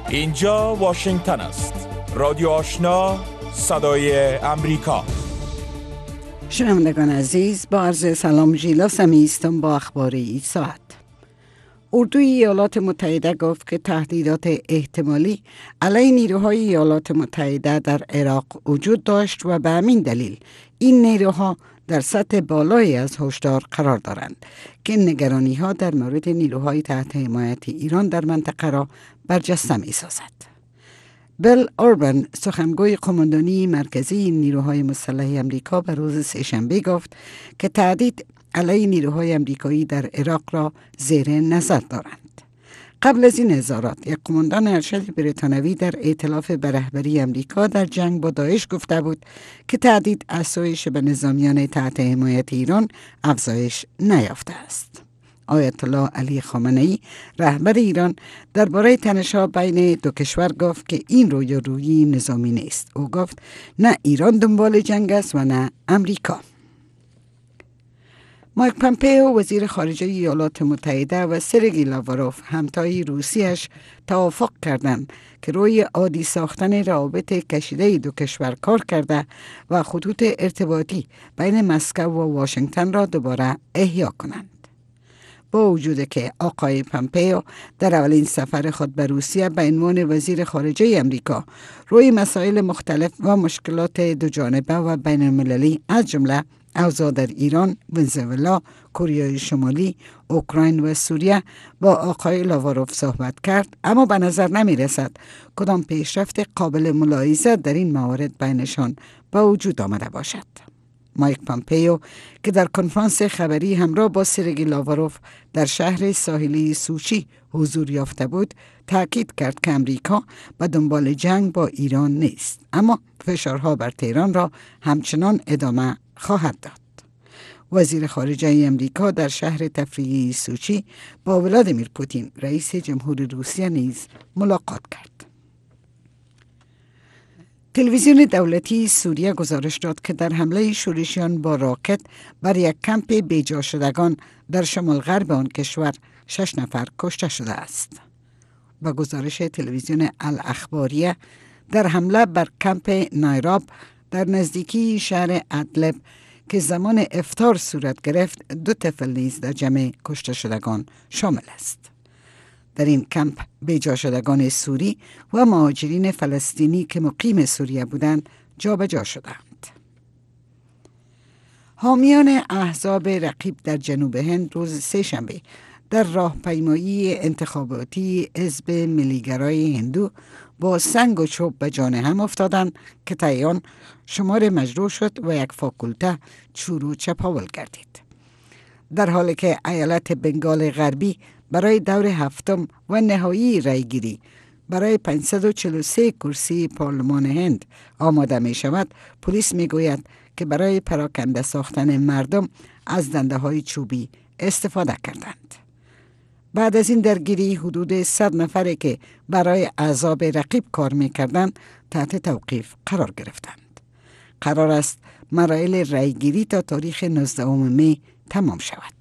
اینجا واشنگتن است. رادیو آشنا، صدای امریکا. شنوندگان عزیز، با عرض سلام ژیلا هستم با اخبار این ساعت. اردوی ایالات متحده گفت که تهدیدات احتمالی علیه نیروهای ایالات متحده در عراق وجود داشت و به همین دلیل این نیروها در سطح بالایی از هشدار قرار دارند که نگرانی‌ها در مورد نیروهای تحت حمایت ایران در منطقه را برجسته می‌سازد. بیل اوربن، سخنگوی قماندانی مرکزی نیروهای مسلح امریکا، به روز سه‌شنبه گفت که تهدید علیه نیروهای امریکایی در عراق را زیر نظر دارند. قبل از این اظهارات، یک قماندان ارشد بریتانوی در ائتلاف به رهبری امریکا در جنگ با داعش گفته بود که تهدید افزایش به نظامیان تحت حمایت ایران افزایش نیافته است. آیت الله علی خامنه‌ای، رهبر ایران، درباره تنش‌ها بین دو کشور گفت که این رویارویی نظامی نیست. او گفت نه ایران دنبال جنگ است و نه امریکا. مایک پامپئو، وزیر خارجه ایالات متحده، و سرگئی لاواروف، همتای روسیش، توافق کردند که روی عادی ساختن روابط کشیده دو کشور کار کرده و خطوط ارتباطی بین مسکو و واشنگتن را دوباره احیا کنند. با وجود که آقای پامپئو در اولین سفر خود به روسیه به عنوان وزیر خارجه امریکا روی مسائل مختلف و مشکلات دوجانبه و بین المللی از جمله اوضاع در ایران، ونزوئلا، کره شمالی، اوکراین و سوریه با آقای لاواروف صحبت کرد، اما به نظر نمی رسد کدام پیشرفت قابل ملاحظه در این موارد بینشان به وجود آمده باشد. مایک پامپئو که در کنفرانس خبری همراه با سرگئی لاواروف در شهر ساحلی سوچی حضور یافته بود، تاکید کرد که امریکا به دنبال جنگ با ایران نیست، اما فشارها بر تهران را همچنان ادامه خواهد داد. وزیر خارجه امریکا در شهر تفریحی سوچی با ولادیمیر پوتین، رئیس جمهور روسیه، نیز ملاقات کرد. تلویزیون دولتی سوریه گزارش داد که در حمله شورشیان با راکت بر یک کمپ بیجا شدگان در شمال غرب آن کشور 6 نفر کشته شده است. با گزارش تلویزیون الاخباریه، در حمله بر کمپ نایراب در نزدیکی شهر ادلب که زمان افطار صورت گرفت، 2 طفل نیز در جمع کشته شدگان شامل است. در این کمپ بیجا شدگان سوری و مهاجرین فلسطینی که مقیم سوریه بودند جابجا شدند. حامیان احزاب رقیب در جنوب هند روز سه‌شنبه در راهپیمایی انتخاباتی حزب ملیگرای هندو با سنگ و چوب به جان هم افتادند که طی آن شمار مجروح شد و یک فاکولته چور و چپاول گردید. در حالی که ایالت بنگال غربی برای دور هفتم و نهایی رایگیری برای 543 کرسی پارلمان هند آماده می شود، پلیس می گوید که برای پراکنده ساختن مردم از دنده های چوبی استفاده کردند. بعد از این درگیری حدود 100 نفری که برای احزاب رقیب کار می کردند تحت توقیف قرار گرفتند. قرار است مراحل رایگیری تا تاریخ 19 می تمام شود.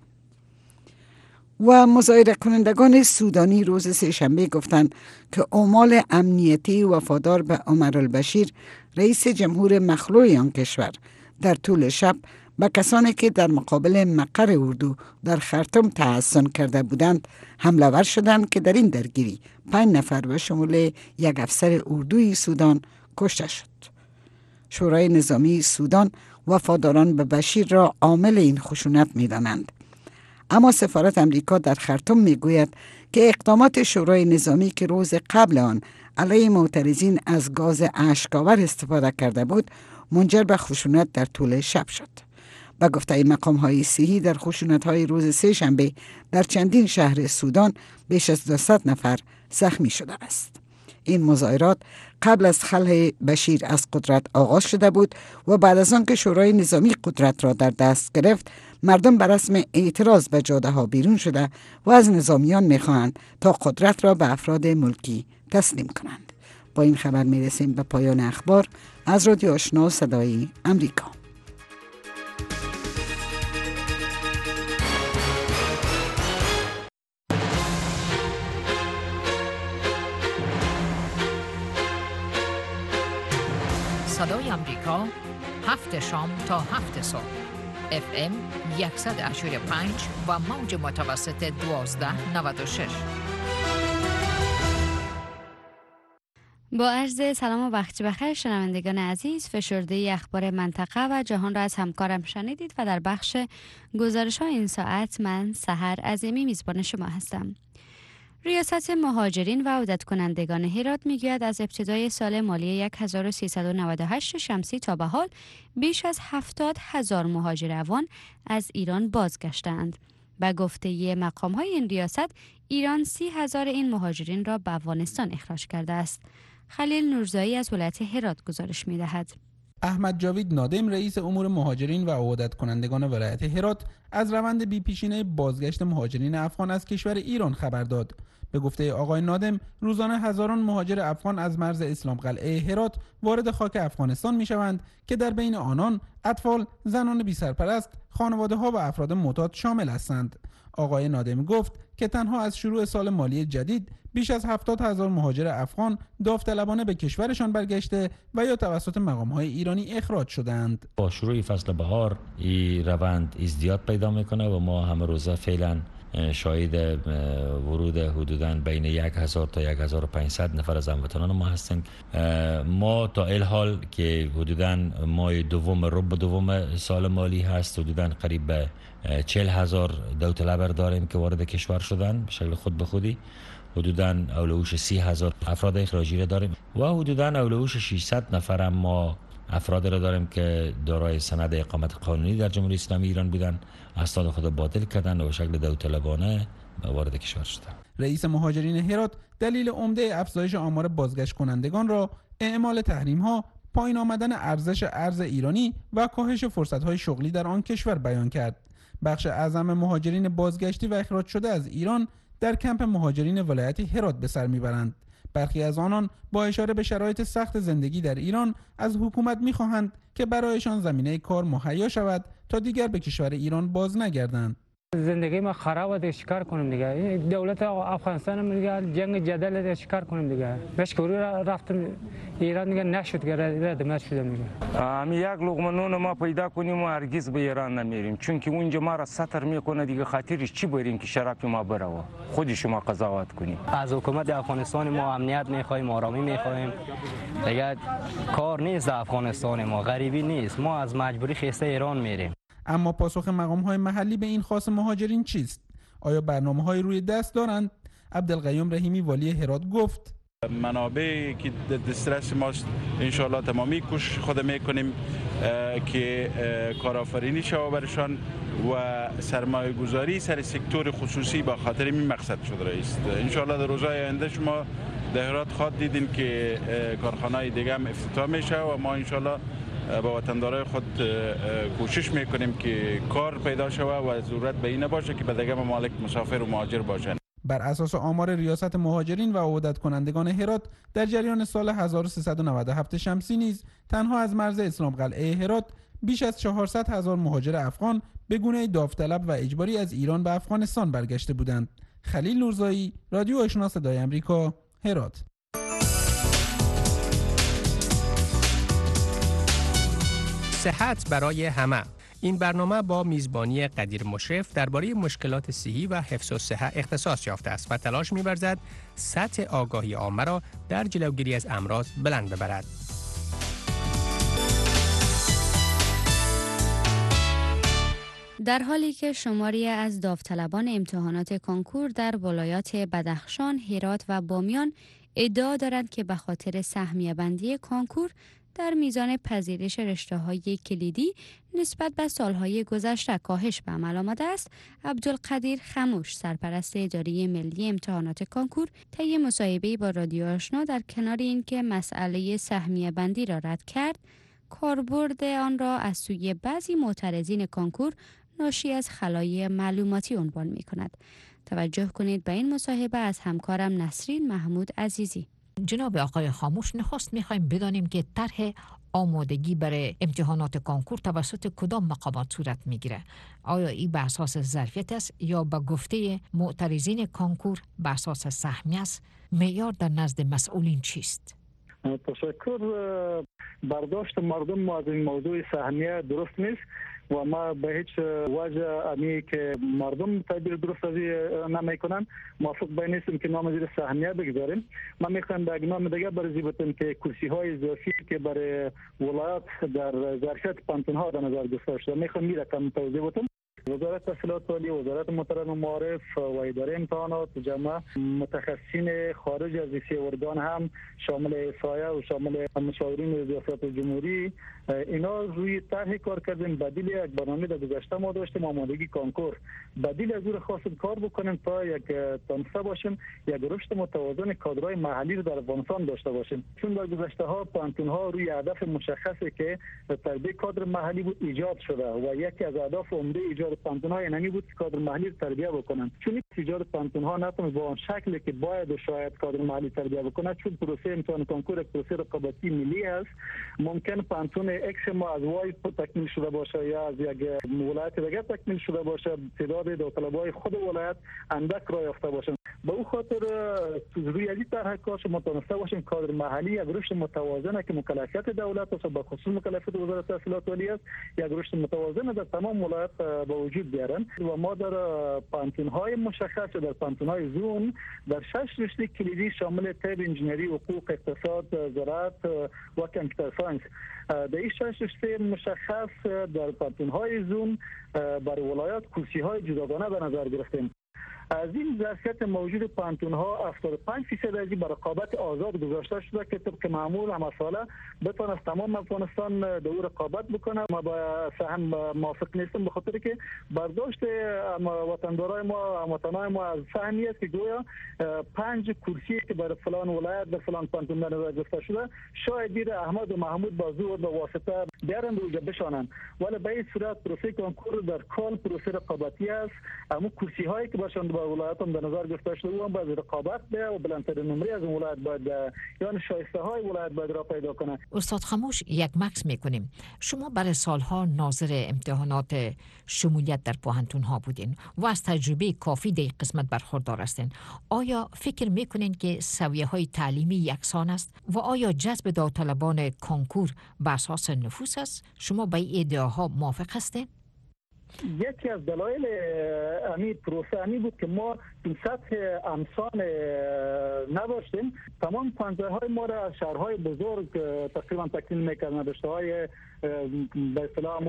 و مظاهره کنندگان سودانی روز سه‌شنبه گفتند که آمال امنیتی وفادار به عمر البشیر، رئیس جمهور مخلوع آن کشور، در طول شب به کسانی که در مقابل مقر اردو در خرطوم تحصن کرده بودند حمله ور شدند که در این درگیری 5 نفر به شمول یک افسر اردوی سودان کشته شد. شورای نظامی سودان وفاداران به بشیر را عامل این خشونت می دانند. اما سفارت امریکا در خرطوم می گوید که اقدامات شورای نظامی که روز قبل آن علیه معترضین از گاز اشک‌آور استفاده کرده بود، منجر به خشونت در طول شب شد. به گفته مقام‌های صحی، در خشونت‌های روز سه‌شنبه در چندین شهر سودان بیش از 200 نفر زخمی شده است. این مظاهرات قبل از خلع بشیر از قدرت آغاز شده بود و بعد از آن که شورای نظامی قدرت را در دست گرفت، مردم به رسم اعتراض به جاده ها بیرون شده و از نظامیان می‌خواهند تا قدرت را به افراد ملکی تسلیم کنند. با این خبر می‌رسیم به پایان اخبار از رادیو آشنا صدای امریکا. صدای آمریکا 7 شام تا 7 صبح FM 100.5 و موج متوسط 1296. با عرض سلام و وقت بخیر شنوندگان عزیز، فشرده اخبار منطقه و جهان را از همکارم شنیدید و در بخش گزارش‌های این ساعت من سحر عظیمی میزبان شما هستم. ریاست مهاجرین و عودت کنندگان هرات میگوید از ابتدای سال مالی 1398 شمسی تا به حال بیش از 70,000 مهاجر افغان از ایران بازگشتند. به گفته مقام‌های این ریاست، ایران 30,000 این مهاجرین را به افغانستان اخراج کرده است. خلیل نورزایی از ولایت هرات گزارش می‌دهد. احمد جاوید نادم رئیس امور مهاجرین و عودت کنندگان ولایت هرات از روند بی‌پیشینه بازگشت مهاجرین افغان از کشور ایران خبر داد. به گفته آقای نادم، روزانه هزاران مهاجر افغان از مرز اسلام قلعه هرات وارد خاک افغانستان می‌شوند که در بین آنان اطفال، زنان بی سرپرست، خانواده‌ها و افراد معتاد شامل هستند. آقای نادم گفت که تنها از شروع سال مالی جدید بیش از 70,000 مهاجر افغان داوطلبانه به کشورشان برگشته و یا توسط مقام‌های ایرانی اخراج شدند. با شروع فصل بهار این روند ازدیاد پیدا میکنه و ما همه روزه فعلا شاهد ورود حدوداً بین 1000 تا 1500 نفر از هموطنان ما هستیم. ما تا الحال که حدوداً ماه دوم سال مالی هست، حدوداً قریب به 40,000 داوطلب داریم که وارد کشور شدن به شکل خود به خودی. حدوداً اولوش 30,000 افراد اخراجی را داریم و حدوداً اولوش 600 نفر ما افراد را داریم که دارای سند اقامت قانونی در جمهوری اسلامی ایران بودن، اسناد خود باطل کردن و به شکل داوطلبانه وارد کشور شدند. رئیس مهاجرین هرات دلیل عمده افزایش آمار بازگشت کنندگان را اعمال تحریم‌ها، پایین آمدن ارزش ارز ایرانی و کاهش فرصت‌های شغلی در آن کشور بیان کرد. بخش اعظم مهاجرین بازگشتی و اخراج شده از ایران در کمپ مهاجرین ولایت هرات به سر میبرند. برخی از آنان با اشاره به شرایط سخت زندگی در ایران از حکومت میخواهند که برایشان زمینه کار مهیا شود تا دیگر به کشور ایران باز نگردند. زندگی ما خراب است، چیکار کنیم دیگه؟ دولت افغانستان میگه جنگ جدل است، چیکار کنیم دیگه؟ مشکوری رفتم ایران دیگه نشد که رد شدم دیگه. یک لقمه نون ما پیدا کنیم و هرگز به ایران نمیریم، چون که اونجا ما را سطر میکنه دیگه. خاطرش چی بریم که شراب ما بره؟ خودی شما قضاوت کنید. از حکومت افغانستان ما امنیت میخوایم، آرامی میخوایم. دیگه کار نیست افغانستان ما، غریبی نیست. ما از مجبوری خسته ایران میریم. اما پاسخ مقام‌های محلی به این خواست مهاجرین چیست؟ آیا برنامه‌های روی دست دارند؟ عبدالقیوم رحیمی والی هرات گفت: منابعی که دسترس ماست انشالله تمامی کوشش خود میکنیم که کارآفرینی شود برشان و سرمایه گذاری سر سکتور خصوصی با خاطر این مقصد شده است. انشالله در روزهای آینده شما در هرات خواهد دیدین که کارخانه‌های دیگه هم افتتاح میشه و ما انشالله با وطندارای خود کوشش میکنیم که کار پیدا شود و ضرورت به این نباشه که به دیگه ممالک مسافر و مهاجر باشند. بر اساس آمار ریاست مهاجرین و عودت کنندگان هرات در جریان سال 1397 شمسی نیز تنها از مرز اسلام قلعه هرات بیش از 400,000 مهاجر افغان به گونه داوطلب و اجباری از ایران به افغانستان برگشته بودند. خلیل نورزایی، رادیو آشنا صدای آمریکا، هرات. صحت برای همه. این برنامه با میزبانی قدیر مشرف درباره مشکلات صحی و حفظ الصحه اختصاص یافته است و تلاش می‌ورزد سطح آگاهی عامه را در جلوگیری از امراض بلند ببرد. در حالی که شماری از داوطلبان امتحانات کنکور در ولایات بدخشان، هرات و بامیان ادعا دارند که به خاطر سهمیه بندی کنکور در میزان پذیرش رشته‌های کلیدی نسبت به سالهای گذشته کاهش به عمل آمده است، عبدالقدیر خموش، سرپرست اداره ملی امتحانات کنکور، طی مصاحبه‌ای با رادیو آشنا در کنار اینکه مسئله سهمیه بندی را رد کرد، کاربرد آن را از سوی بعضی معترضین کنکور ناشی از خلای معلوماتی عنوان می‌کند. توجه کنید به این مصاحبه از همکارم نسرین محمود عزیزی. جناب آقای خاموش، نخست میخوایم بدانیم که طرح آمادگی برای امتحانات کنکور توسط کدام مقامات صورت میگیره؟ آیا این به اساس ظرفیت است یا به گفته معترضین کنکور به اساس سهمیه است؟ معیار در نزد مسئولین چیست؟ تشکر. برداشت مردم ما از این موضوع سهمیه درست نیست و ما به هیچ وجه امی که مردم تعبیر درست ازی نمیکنن موافق به نیستیم که نام زیر سهمیه بگذاریم. ما میخوایم به نام دیگه برزی بتیم که کرسی های اضافی که برای ولایات در ظرفیت پانتون ها در نظر گرفته شده میخوایم می رقم توضیح بتیم. وزارت تحصیلات عالی، وزارت محترم معارف و اداره امتحانات جمع متخصصین خارج از این ارگان هم شامل اسایه و شامل مشاورین ریاست جمهوری اینا روی طرح کار کردیم. بدیل یک برنامه در گذشته ما داشتیم آمادگی کنکور، بدیل از اون خواستیم کار بکنیم تا یک تانسته باشیم یک رشد متوازن کادرهای محلی رو در افغانستان داشته باشیم. چون در گذشته ها پانتون ها روی هدف مشخصی که تربیت کادر محلی بود ایجاد شده و یکی از اهداف عمده ایجاد پانتون ها یعنی بود که کادر محلی رو تربیت بکنن. چون ایجاد پانتون ها نتونه با اون شکلی که باید و شاید کادر محلی تربیت بکنه، چون پروسه امتحان کنکور یک پروسه رقابتی ملی است. ممکن پانتون اکس ما از وای تکمیل شده باشه یا از یک ولایت دیگه تکمیل شده باشه، تعداد داوطلبای خود ولایت اندک را یافته باشن. به او خاطر روی این طرح کار شما تونسته باشیم کادر محلی یک رشد متوازن که مکلفیت دولت است و به خصوص مکلفیت وزارت تحصیلات عالی است، یک رشد متوازن در تمام ولایت به وجود بیارن. و ما در پانتون های مشخص در پانتون های زون در 6 رشته کلیدی شامل طب، انجینری، حقوق، اقتصاد، زراعت و کامپیوتر ساینس در این 6 رشته مشخص در پانتون های زون برای ولایات کرسی های جداگانه به نظر گرفتیم. از این ظرفیت موجود پانتون ها 75% از این به رقابت آزاد گذاشته شده که طبق معمول هم ساله بتونه تمام افغانستان در رقابت بکنه. ما با سهم موافق نیستم به خاطر که برداشت وطندارای ما هموطنای ما از سهمی است که گویا 5 کرسی که برای فلان ولایت در فلان پانتون به نظر گرفته شده شاید دیر احمد و محمود بازو و به واسطه بیارن روی بشانن، ولی به این صورت پروسه کنکور در کل پروسه رقابتی است. اما کرسی هایی که باشند به ولایت هم به نظر گرفته شده و هم باید رقابت به و بلندترین نمره از ولایت باید یعنی شایسته های ولایت باید را پیدا کنه. استاد خاموش، یک مکس میکنیم. شما برای سالها ناظر امتحانات شمولیت در پوهنتون ها بودین و از تجربه کافی در قسمت برخوردار هستین. آیا فکر میکنین که سویه های تعلیمی یکسان است و آیا جذب داوطلبان کنکور بر اساس نفوس است؟ شما با این ادعاها موافق هستین؟ یکی از دلایل امی پروسه امی بود که ما این سطح امسان نداشتیم. تمام پانزه های ما را از شهرهای بزرگ تقریبا تکمیل میکردن. رشته های به اصطلاح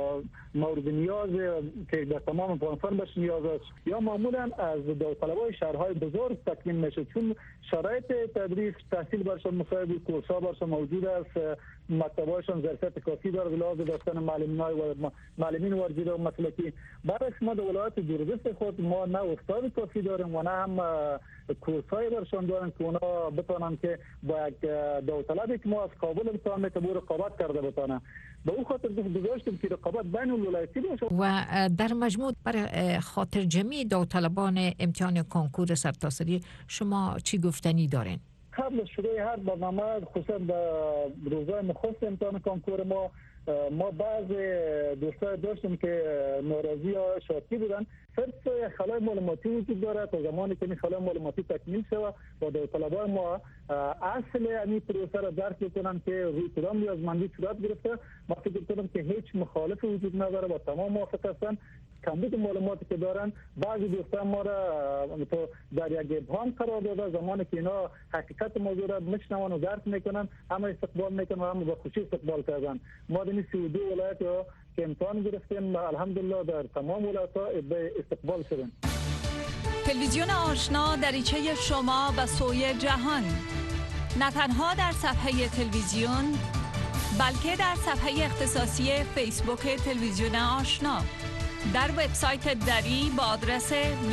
مورد نیاز که در تمام افغانستان بهش نیاز است یا معمولا از داوطلبای شهرهای بزرگ تکمیل میشه، چون شرایط تدریس تحصیل برشان مساعد، کورس‌ها برشان موجود است، مکتب‌هاشون ظرفیت کافی داره لازم داشتن معلمین ورزیده و مسلکی. برای ما در ولایت جورجست خود ما نه استاد کافی داریم و نه هم کورس‌های برشان دارن که اونا بتونن که با یک داوطلبی که ما از کابل امتحان میتونه رقابت کرده بتونه. به اون خاطر گذاشتیم که رقابت بین الولایتی باشه. و در مجموع برای خاطر جمعی داوطلبان امتحان کنکور سرتاسری شما چی گفتنی دارین؟ قبل از شروع هر برنامه خصوصا در روزهای مخصوص امتحان کنکور ما بعض دوستای داشتیم که ناراضی یا شاکی بودن. فرض خلای معلوماتی وجود داره تا زمانی که این خلای معلوماتی تکمیل شود و داوطلبان ما اصل این پروسه را درک بکنن که روی کدام نیازمندی صورت گرفته. ما فکر کنم که هیچ مخالف وجود نداره و تمام موافق هستن. کمبود معلوماتی که دارن بعضی دوستان ما را در یک ابهام قرار داده. زمانی که اینا حقیقت موضوع را میشنون و درک میکنن همه استقبال میکنن و همه با خوشی استقبال کردن. ما در 32 ولایت که امتحان گرفتیم الحمدلله در تمام ولایت‌ها استقبال شدیم. تلویزیون آشنا دریچه شما به سوی جهان، نه تنها در صفحه تلویزیون بلکه در صفحه اختصاصی فیسبوک تلویزیون آشنا، در وبسایت دری با آدرس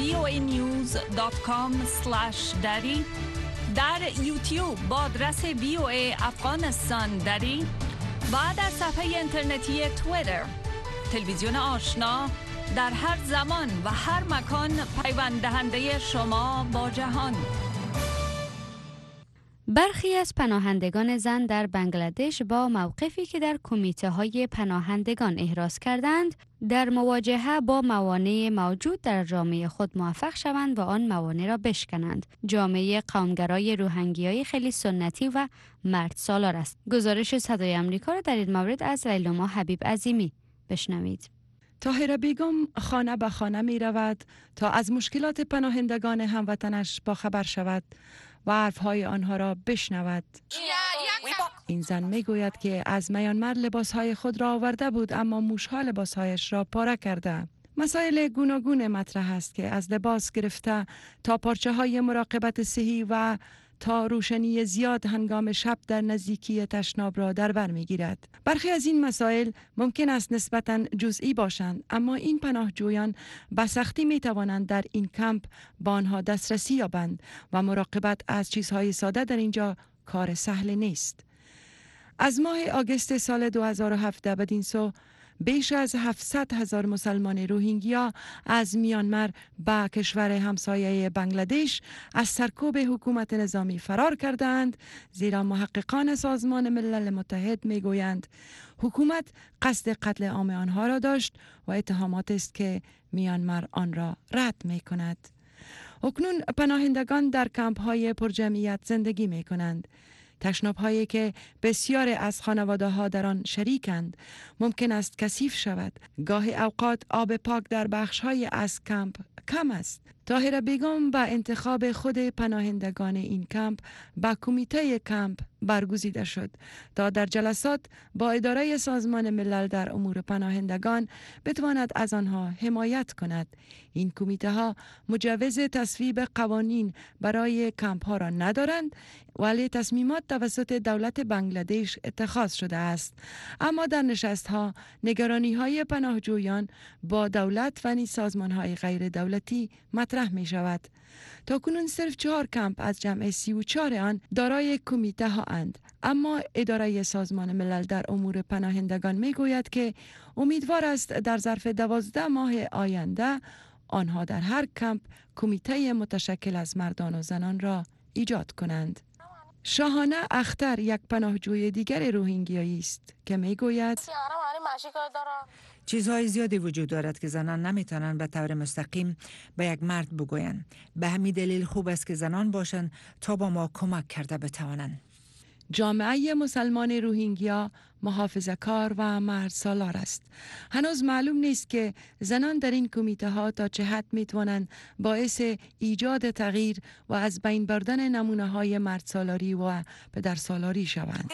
voanews.com/dari، در یوتیوب با آدرس VOA افغانستان دری و در صفحه اینترنتی توییتر. تلویزیون آشنا در هر زمان و هر مکان پیوند دهنده شما با جهان. برخی از پناهندگان زن در بنگلادش با موقفی که در کمیته‌های پناهندگان احراز کردند، در مواجهه با موانع موجود در جامعه خود موفق شوند و آن موانع را بشکنند. جامعه قومگرای روهنگیای خیلی سنتی و مرد سالار است. گزارش صدای آمریکا را در این مورد از لیلما حبیب عظیمی بشنوید. طاهره بیگم خانه به خانه می رود تا از مشکلات پناهندگان هموطنش با خبر شود و حرفهای آنها را بشنود. این زن می گوید که از میانمار لباسهای خود را آورده بود اما موشها لباسهایش را پاره کرده. مسائل گوناگون مطرح است که از لباس گرفته تا پارچه های مراقبت صحی و تا روشنی زیاد هنگام شب در نزدیکی تشناب را در بر می‌گیرد. برخی از این مسائل ممکن است نسبتاً جزئی باشند، اما این پناهجویان به سختی می‌توانند در این کمپ با آنها دسترسی یابند و مراقبت از چیزهای ساده در اینجا کار سهل نیست. از ماه آگوست سال 2017 بدین سو بیش از 700,000 مسلمان روهینگیا از میانمار به کشور همسایه بنگلادش از سرکوب حکومت نظامی فرار کردند، زیرا محققان سازمان ملل متحد میگویند حکومت قصد قتل عام آنها را داشت و اتهامات است که میانمار آن را رد می کند. اکنون پناهندگان در کمپ های پرجمعیت زندگی می کنند. تشناب هایی که بسیار از خانواده ها در آن شریکند ممکن است کثیف شود. گاهی اوقات آب پاک در بخش های از کمپ کم است. طاهره بیگم با انتخاب خود پناهندگان این کمپ با کمیته کمپ برگزیده شد تا در جلسات با اداره سازمان ملل در امور پناهندگان بتواند از آنها حمایت کند. این کمیته ها مجوز تصویب قوانین برای کمپ ها را ندارند، ولی تصمیمات توسط دولت بنگلادش اتخاذ شده است. اما در نشست ها نگرانی های پناهجویان با دولت و نیز سازمان های غیر دولتی مطرح می شود. تا کنون صرف 4 کمپ از جمع 34 آن دارای کمیته ها اند، اما اداره سازمان ملل در امور پناهندگان می گوید که امیدوار است در ظرف 12 ماه آینده آنها در هر کمپ کمیته متشکل از مردان و زنان را ایجاد کنند. شاهانه اختر یک پناهجوی دیگر روهینگیایی است که می گوید چیزهای زیادی وجود دارد که زنان نمیتونن به طور مستقیم به یک مرد بگویند. به همین دلیل خوب است که زنان باشند تا با ما کمک کرده بتوانند. جامعه مسلمان روهینگیا محافظه‌کار و مرد سالار است. هنوز معلوم نیست که زنان در این کمیته ها تا چه حد میتوانند باعث ایجاد تغییر و از بین بردن نمونه های مرد سالاری و پدر سالاری شوند.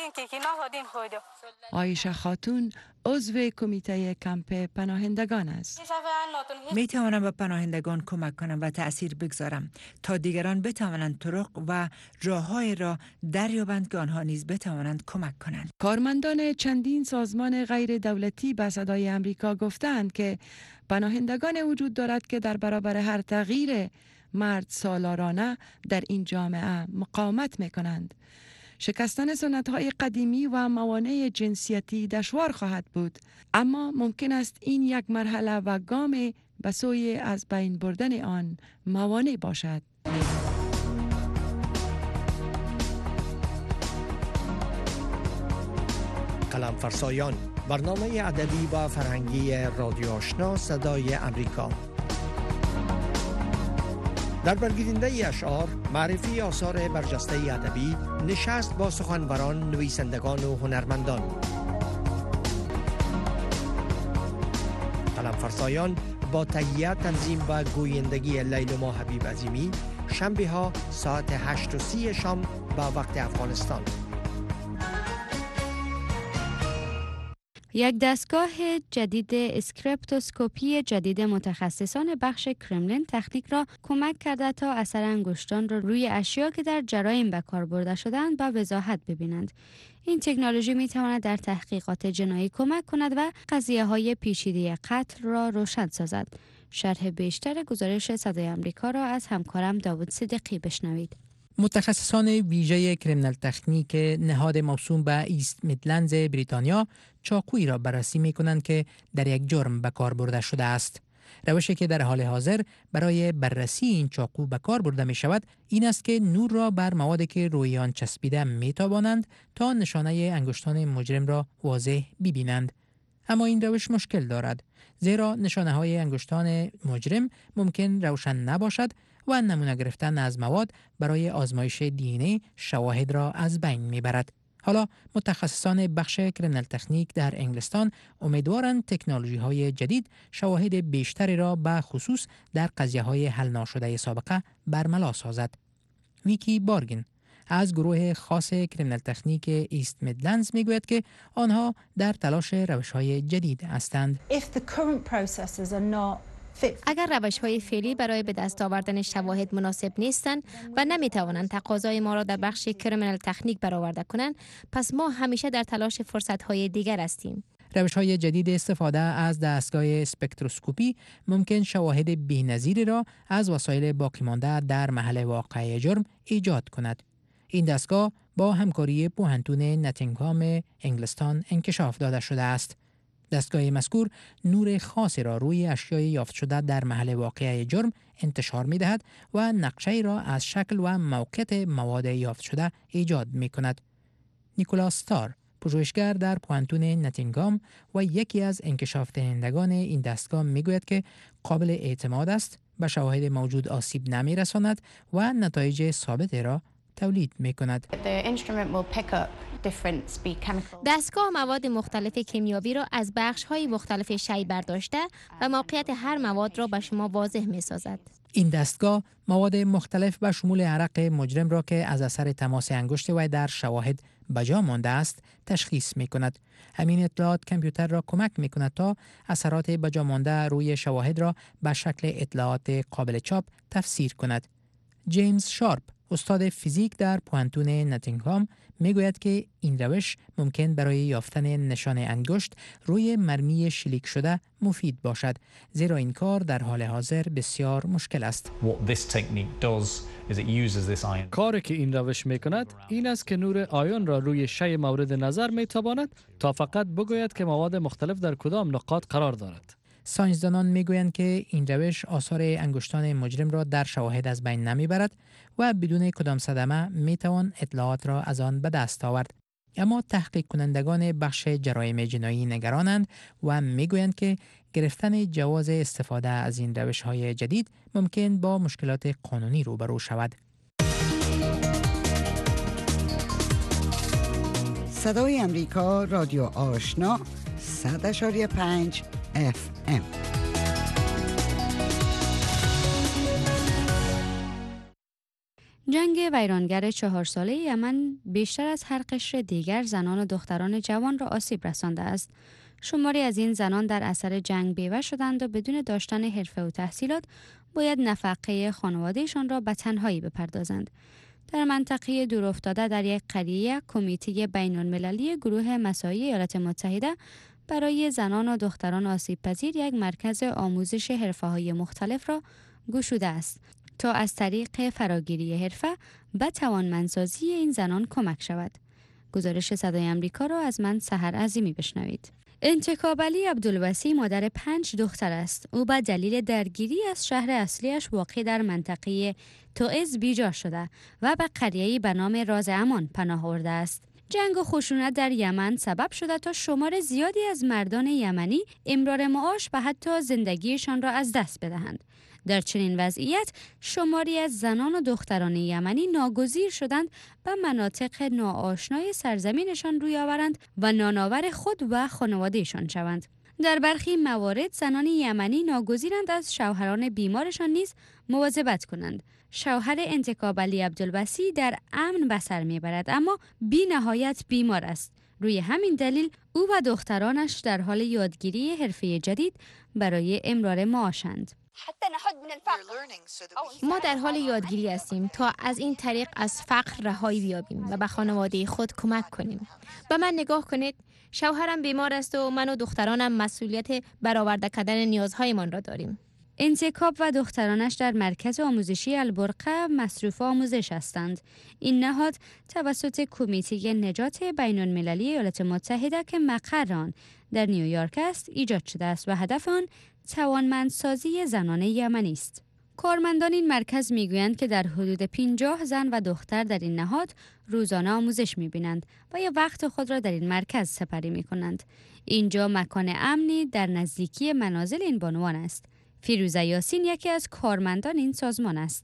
عایشه خاتون عضو کمیته کمپ پناهندگان است. می توانم به پناهندگان کمک کنم و تأثیر بگذارم تا دیگران بتوانند طرق و راه‌های را دریابند که آنها نیز بتوانند کمک کنند. کارمندان چندین سازمان غیر دولتی به صدای آمریکا گفتند که پناهندگان وجود دارد که در برابر هر تغییر مرد سالارانه در این جامعه مقاومت می‌کنند. شکستن سنت‌های قدیمی و موانع جنسیتی دشوار خواهد بود، اما ممکن است این یک مرحله و گام به سوی از بین بردن آن موانع باشد. قلم فرسایان، برنامه ادبی و فرهنگی رادیو آشنا صدای امریکا. در برگزیدنده اشعار، معرفی آثار برجسته ادبی، نشست با سخنوران، نویسندگان و هنرمندان. قلم فرسایان با تهیه، تنظیم و گویندگی لیلما حبیب عظیمی، شنبه ها ساعت 8:30 شام به وقت افغانستان. یک دستگاه جدید اسکریپتوسکوپی جدید متخصصان بخش کرملین تکنیک را کمک کرده تا اثر انگشتان را روی اشیا که در جرایم به کار برده شدند با وضاحت ببینند. این تکنولوژی می تواند در تحقیقات جنایی کمک کند و قضیه های پیچیده قتل را روشن سازد. شرح بیشتر گزارش صدای آمریکا را از همکارم داوود صدیقی بشنوید. متخصصان ویژه کریمینال تکنیک نهاد موسوم به ایست میدلندز بریتانیا چاقویی را بررسی می کنند که در یک جرم به کار برده شده است. روشی که در حال حاضر برای بررسی این چاقو به کار برده می شود این است که نور را بر موادی که روی آن چسبیده می تابانند تا نشانه انگشتان مجرم را واضح ببینند. اما این روش مشکل دارد، زیرا نشانه های انگشتان مجرم ممکن روشن نباشد و نمونه گرفتن از مواد برای آزمایش دی شواهد را از بین می برد. حالا متخصصان بخش کریمینال تکنیک در انگلستان امیدوارند تکنولوژی های جدید شواهد بیشتری را به خصوص در قضیه های حل ناشده سابقه برملا سازد. ویکی بارگین از گروه خاص کریمینال تکنیک ایست میدلندز میگوید که آنها در تلاش روش‌های جدید هستند. اگر روش‌های فعلی برای به دست آوردن شواهد مناسب نیستند و نمی‌توانند تقاضای ما را در بخش کریمینال تکنیک برآورده کنند، پس ما همیشه در تلاش فرصت‌های دیگر هستیم. روش‌های جدید استفاده از دستگاه اسپکتروسکوپی ممکن شواهد بی‌نظیری را از وسایل باقی مانده در محل واقع جرم ایجاد کند. این دستگاه با همکاری پوهنتون ناتینگهام انگلستان انکشاف داده شده است. دستگاه مذکور نور خاصی را روی اشیای یافت شده در محل واقع جرم انتشار می دهد و نقشه را از شکل و موقعیت مواد یافت شده ایجاد می کند. نیکولاس ستار، پژوهشگر در پوهنتون ناتینگهام و یکی از انکشاف دهندگان این دستگاه می گوید که قابل اعتماد است، به شواهد موجود آسیب نمی رساند و نتایج ثابت را تولید می کند. دستگاه مواد مختلف کیمیاوی را از بخش‌های مختلف شی برداشته و موقعیت هر مواد را به شما واضح می سازد. این دستگاه مواد مختلف به شمول عرق مجرم را که از اثر تماس انگشت وی در شواهد بجا مانده است تشخیص می کند. همین اطلاعات کامپیوتر را کمک می کند تا اثرات بجا مانده روی شواهد را به شکل اطلاعات قابل چاپ تفسیر کند. جیمز شارپ، استاد فیزیک در پوهنتون ناتینگهام، میگوید که این روش ممکن برای یافتن نشان انگشت روی مرمی شلیک شده مفید باشد، زیرا این کار در حال حاضر بسیار مشکل است. کاری که این روش میکند این است که نور آیون را روی شی مورد نظر میتاباند تا فقط بگوید که مواد مختلف در کدام نقاط قرار دارد. ساینسدانان میگویند که این روش آثار انگشتان مجرم را در شواهد از بین نمیبرد و بدون کدام صدمه میتوان اطلاعات را از آن به دست آورد. اما تحقیق کنندگان بخش جرایم جنایی نگرانند و میگویند که گرفتن جواز استفاده از این روش‌های جدید ممکن با مشکلات قانونی روبرو شود. صدای امریکا، رادیو آشنا، 100.5 FM. جنگ ویرانگر 4 ساله یمن بیشتر از هر قشر دیگر زنان و دختران جوان را آسیب رسانده است. شماری از این زنان در اثر جنگ بیوه شدند و بدون داشتن حرفه و تحصیلات باید نفقه خانوادهشان را به تنهایی بپردازند. در منطقه دورافتاده در یک قریه، کمیته بین‌المللی گروه مساعی ایالات متحده برای زنان و دختران آسیب پذیر یک مرکز آموزش حرفه‌های مختلف را گشوده است تا از طریق فراگیری حرفه به توانمندسازی این زنان کمک شود. گزارش صدای امریکا را از من سحر عظیمی بشنوید. انتخاب علی عبدالوسی مادر 5 دختر است. او به دلیل درگیری از شهر اصلیش واقع در منطقه تعز بیجا شده و به قریه‌ای به نام راز امان پناه برده است. جنگ و خشونت در یمن سبب شده تا شمار زیادی از مردان یمنی امرار معاش و حتی زندگیشان را از دست بدهند. در چنین وضعیت شماری از زنان و دختران یمنی ناگزیر شدند به مناطق ناآشنای سرزمینشان روی آورند و نانآور خود و خانوادهشان شوند. در برخی موارد زنان یمنی ناگزیرند از شوهران بیمارشان نیز مواظبت کنند. شوهر انتخاب علی عبدالوسی در امن به سر میبرد، اما بی نهایت بیمار است. روی همین دلیل او و دخترانش در حال یادگیری حرفه جدید برای امرار معاشند. ما در حال یادگیری هستیم تا از این طریق از فقر رهایی بیابیم و به خانواده خود کمک کنیم. به من نگاه کنید، شوهرم بیمار است و من و دخترانم مسئولیت برآورده کردن نیازهایمان را داریم. انتخاب و دخترانش در مرکز آموزشی البرقه مصروف آموزش هستند. این نهاد توسط کمیته نجات بین‌المللی ایالات متحده که مقر آن در نیویورک است ایجاد شده است و هدف آن توانمندسازی زنان یمنی است. کارمندان این مرکز میگویند که در حدود 50 زن و دختر در این نهاد روزانه آموزش میبینند و یا وقت خود را در این مرکز سپری میکنند. اینجا مکان امنی در نزدیکی منازل این بانوان است. فیروزه یاسین یکی از کارمندان این سازمان است.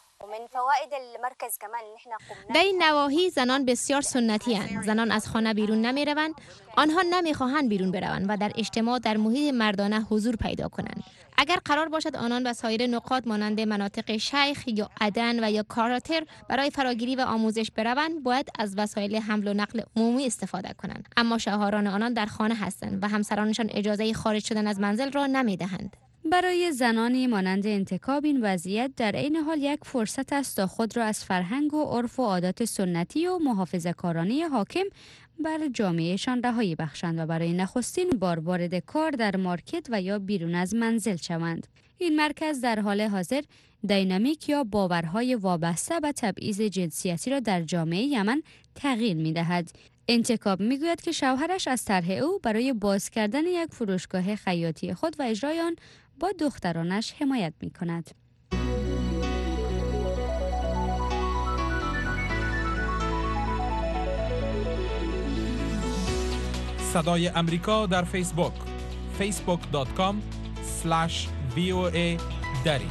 در این نواحی زنان بسیار سنتی هستند. زنان از خانه بیرون نمی روند. آنها نمی خواهند بیرون بروند و در اجتماع در محیط مردانه حضور پیدا کنند. اگر قرار باشد آنان به سایر نقاط مانند مناطق شیخ یا عدن و یا کاراتر برای فراگیری و آموزش بروند، باید از وسایل حمل و نقل عمومی استفاده کنند. اما شوهران آنان در خانه هستند و همسرانشان اجازه خارج شدن از منزل را نمی دهند. برای زنانی مانند انتخاب این وضعیت در عین حال یک فرصت است تا خود را از فرهنگ و عرف و عادات سنتی و محافظه‌کارانه حاکم بر جامعهشان رهایی بخشند و برای نخستین بار وارد کار در مارکت و یا بیرون از منزل شوند. این مرکز در حال حاضر دینامیک یا باورهای وابسته به تبعیض جنسیتی را در جامعه یمن تغییر می‌دهد. انتخاب میگوید که شوهرش از طرح او برای باز کردن یک فروشگاه خیاطی خود و اجرای آن با دخترانش حمایت می‌کند. صدای امریکا در فیسبوک facebook.com/VOA دری.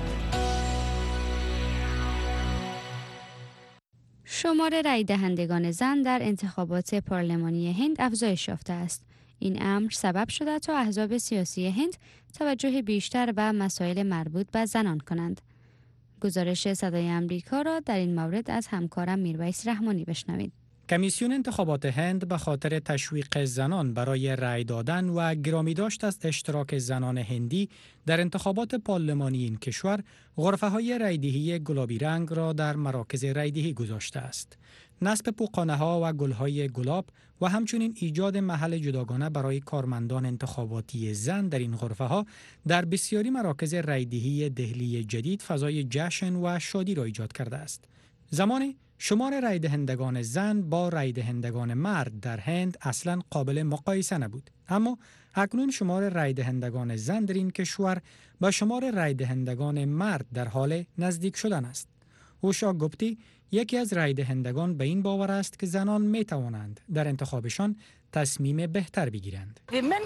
شمار رای دهندگان زن در انتخابات پارلمانی هند افزایش یافته است. این امر سبب شده تا احزاب سیاسی هند توجه بیشتر به مسائل مربوط به زنان کنند. گزارش صدای امریکا را در این مورد از همکارم میرویس رحمانی بشنوید. کمیسیون انتخابات هند به خاطر تشویق زنان برای رأی دادن و گرامی داشت از اشتراک زنان هندی در انتخابات پارلمانی این کشور، غرفه‌های رایدهی گلابی رنگ را در مراکز رایدهی گذاشته است. نصب پوکانه‌ها و گل‌های گلاب و همچنین ایجاد محل جداگانه برای کارمندان انتخاباتی زن در این غرفه‌ها در بسیاری مراکز رایدهی دهلی جدید فضای جشن و شادی را ایجاد کرده است. زمانی شمار رای دهندگان زن با رای دهندگان مرد در هند اصلاً قابل مقایسه نبود، اما اکنون شمار رای دهندگان زن در این کشور با شمار رای دهندگان مرد در حال نزدیک شدن است. اوشا گپتی یکی از رای دهندگان به این باور است که زنان می توانند در انتخابشان تصمیم بهتر بگیرند.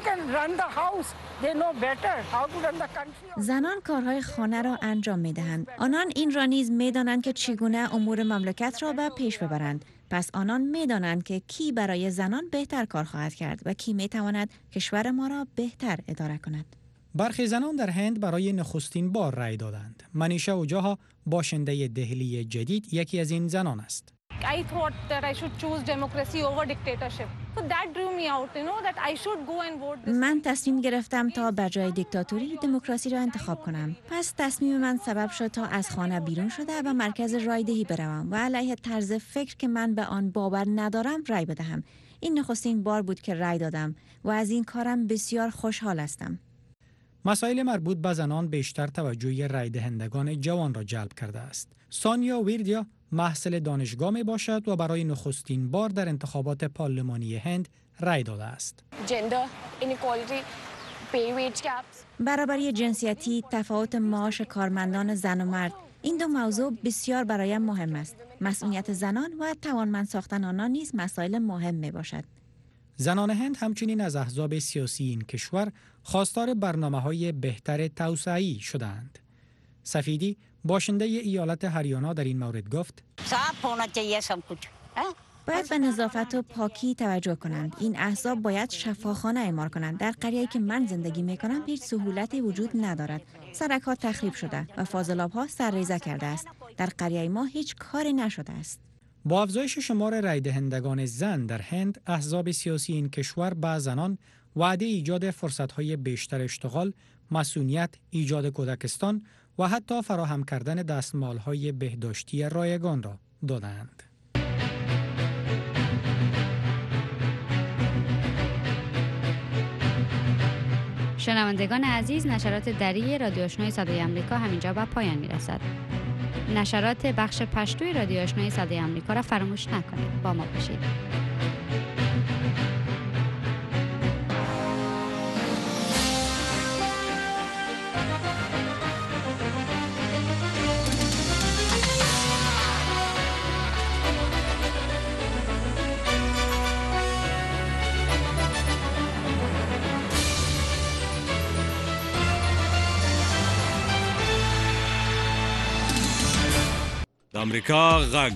زنان کارهای خانه را انجام می دهند. آنان این را نیز می دانند که چگونه امور مملکت را به پیش ببرند. پس آنان می دانند که کی برای زنان بهتر کار خواهد کرد و کی می تواند کشور ما را بهتر اداره کند. برخی زنان در هند برای نخستین بار رای دادند. منیشا اوجاها باشنده دهلی جدید یکی از این زنان است. I thought that I should choose democracy over dictatorship. So that drew me out, that I should go and vote. من تصمیم گرفتم تا به جای دیکتاتوری دموکراسی را انتخاب کنم. پس تصمیم من سبب شد تا از خانه بیرون شده و مرکز رایدهی بروم و علیه طرز فکر که من به آن باور ندارم رای بدهم. این نخستین بار بود که رای دادم و از این کارم بسیار خوشحال هستم. مسائل مربوط به زنان بیشتر توجه رای دهندگان جوان را جلب کرده است. سانیا ویردیا محصل دانشگاه می باشد و برای نخستین بار در انتخابات پارلمانی هند رای داده است. برابری جنسیتی، تفاوت معاش کارمندان زن و مرد، این دو موضوع بسیار برایم مهم است. مسئولیت زنان و توانمند ساختن آنان نیز مسائل مهم می باشد. زنان هند همچنین از احزاب سیاسی این کشور خواستار برنامه‌های بهتر توسعه‌ای شدند. سفیدی باشنده ایالت هریانا در این مورد گفت: باید به نظافت و پاکی توجه کنند. این احزاب باید شفاخانه اعمار کنند. در قریه‌ای که من زندگی می‌کنم هیچ سهولتی وجود ندارد. سرک‌ها تخریب شده و فاضلاب‌ها سرریزه کرده است. در قریه ما هیچ کاری نشده است. با افزایش شمار رای دهندگان زن در هند، احزاب سیاسی این کشور به زنان وعده ایجاد فرصت‌های بیشتر اشتغال، مسئولیت، ایجاد کودکستان و حتی فراهم کردن دستمال‌های بهداشتی رایگان را دادند. شنوندگان عزیز، نشرات دری رادیو آشنای صدای آمریکا همینجا به پایان میرسد. نشرات بخش پشتوی رادیو آشنای صدای آمریکا را فراموش نکنید. با ما باشید. آمریکا غږ